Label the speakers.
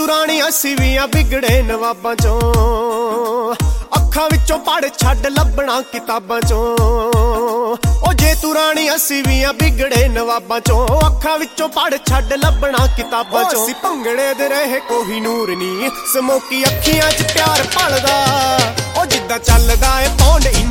Speaker 1: ਤੂੰ ਰਾਣੀ ਅਸੀਂ ਵੀ ਆ ਵਿਗੜੇ ਨਵਾਬਾਂ ਚੋਂ। ਅੱਖਾਂ ਵਿੱਚੋਂ ਪੜ ਛੱਡ ਲੱਭਣਾ ਕਿਤਾਬਾਂ ਚੋਂ। ਉਹ ਜੇ ਤੂੰ ਰਾਣੀ ਅਸੀਂ ਵੀ ਆ ਵਿਗੜੇ ਨਵਾਬਾਂ ਚੋਂ। ਅੱਖਾਂ ਵਿੱਚੋਂ ਪੜ ਛੱਡ ਲੱਭਣਾ ਕਿਤਾਬਾਂ ਚੋਂ। ਅਸੀਂ ਭੰਗੜੇ ਦੇ ਰਹੇ ਕੋਈ ਨੂਰ ਨੀ, ਸਮੋਕੀ ਅੱਖੀਆਂ 'ਚ ਪਿਆਰ ਪਲਦਾ। ਉਹ ਜਿੱਦਾਂ ਚੱਲਦਾ ਏ ਪੌਂਡ